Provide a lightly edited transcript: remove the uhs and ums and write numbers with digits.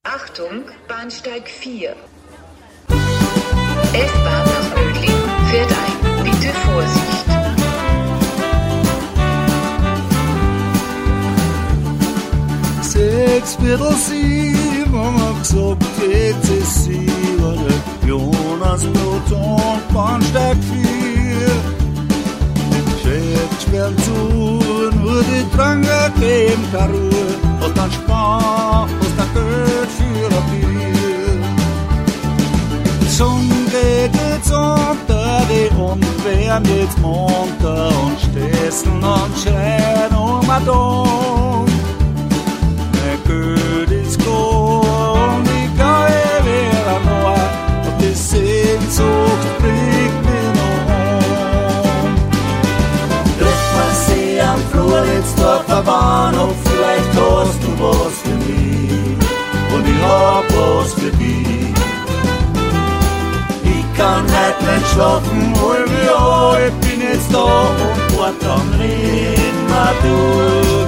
Achtung, Bahnsteig 4. S-Bahn nach Mödling fährt ein. Bitte Vorsicht. Sechs Viertel sieben haben wir gesagt, jetzt ist sie, war der Jonas Pluton, Bahnsteig 4. Schäft schwer zu, nur die Trange geben keine Ruhe, was dann Spaß, was dann Geld für ein Bier. Die Sonne geht jetzt unter, die und werden jetzt munter und stessen und schreien um ein Dom. Geld ist groß und die Geil wäre noch, und die Sehnsucht bringt mich noch um. Trifft man sie am Floridsdorfer Bahnhof, vielleicht hast du was für mich und ich hab was für dich. Ich kann heute nicht schlafen, hol mich an, ich bin jetzt da und wart, dann reden wir durch.